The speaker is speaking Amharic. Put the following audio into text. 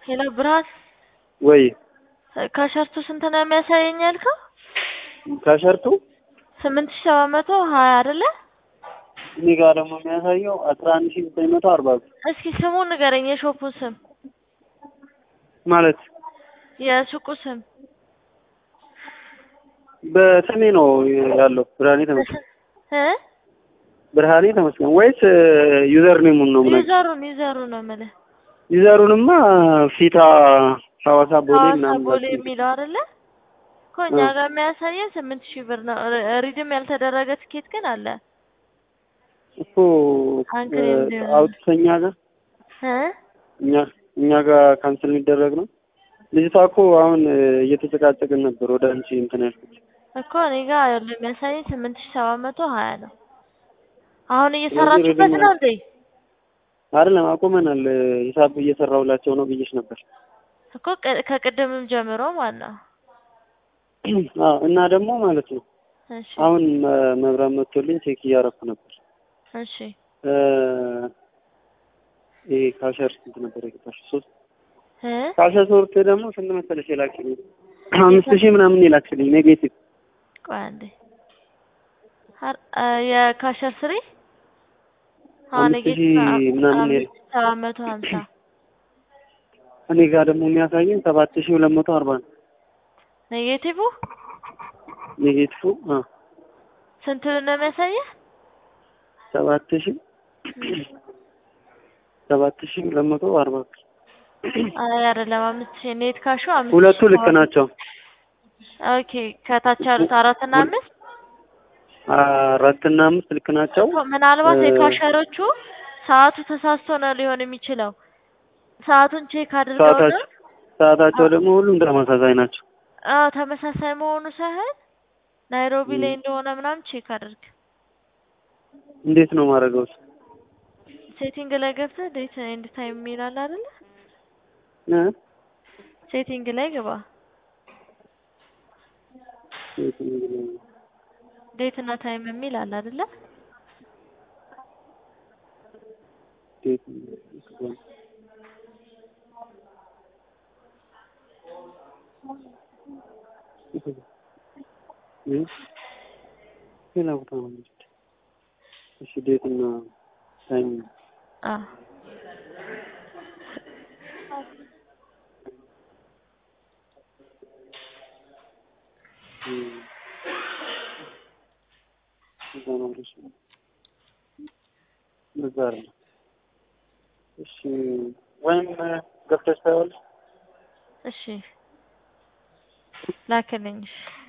ሄሎ ብርሃን ወይ ካሸርቱ ስንት ነው የሚያሳየኝ ያልከው? ካሸርቱ 8720 አይደለ? እኔ ጋር ደግሞ የሚያሳየው 11940 እስኪ ስሙን ንገረኝ፣ የሾፑን ስም ማለት የሱቁ ስም። በስሜ ነው ያለው። ብርሃኔ ተመስገን ብርሃኔ ተመስገን ወይስ ዩዘር ኔሙን ነው ማለት? ዩዘሩን ነው ማለት። ዩዘሩንማ ፊታ ሐዋሳ ቦሌ ምናምን ቦሌ የሚለው አይደለ? ኮኛ ጋር የሚያሳየን 8000 ብር ነው። ሪድም ያልተደረገ ትኬት ግን አለ እኮ አውጥተኛ ጋር እኛ ጋር ካንሰል የሚደረግ ነው። ልጅቷ እኮ አሁን እየተጨቃጨቅን ነበር ወደ አንቺ እንትን ያልኩት እኮ እኔ ጋር ያለው የሚያሳየኝ 8720 ነው። አሁን እየሰራችበት ነው እንዴ? አይደለም አቆመናል። ሂሳብ እየሰራውላቸው ነው ብዬሽ ነበር እኮ ከቅድምም ጀምሮ ማለት ነው። እና ደግሞ ማለት ነው አሁን መብራት መጥቶልኝ ቼክ እያደረኩ ነበር። እሺ ይሄ ካሸር ስንት ነበር የገባሽ? 3 ካሸር ሶርት ደግሞ ስንት መሰለሽ የላክልኝ? 5000 ምናምን የላክልኝ ኔጌቲቭ። ቆይ አንዴ የካሸር ስሪ ኔጌቲቭ ምናምን 750 እኔ ጋር ደግሞ የሚያሳየኝ 7240 ነው። ኔጌቲቭ ስንት ነው የሚያሳየው? 7240 አይ አይደለም 5000 ኔት ካሹ 5000 ሁለቱ ልክ ናቸው። ኦኬ ከታች ያሉት 4 እና 5 4 እና 5 ልክ ናቸው። ምናልባት የካሸሮቹ ሰዓቱ ተሳስቶ ነው ሊሆን የሚችለው። ሰዓቱን ቼክ አድርገው ነው። ሰዓታቸው ደግሞ ሁሉም ተመሳሳይ ናቸው። ተመሳሳይ መሆኑ ሳይሆን ናይሮቢ ላይ እንደሆነ ምናምን ቼክ አድርግ። እንዴት ነው ማድረገው? ሴቲንግ ላይ ገብተህ ዴት ኤንድ ታይም ይላል አይደል? ሴቲንግ ላይ ገባ። ዴት እና ታይም የሚል አለ አይደል? ዴት ሌላ ቦታ ነው። እሺ ዴት እና ታይም እሺ ወይም ገብተሽ ታያለሽ። እሺ ላክልኝ።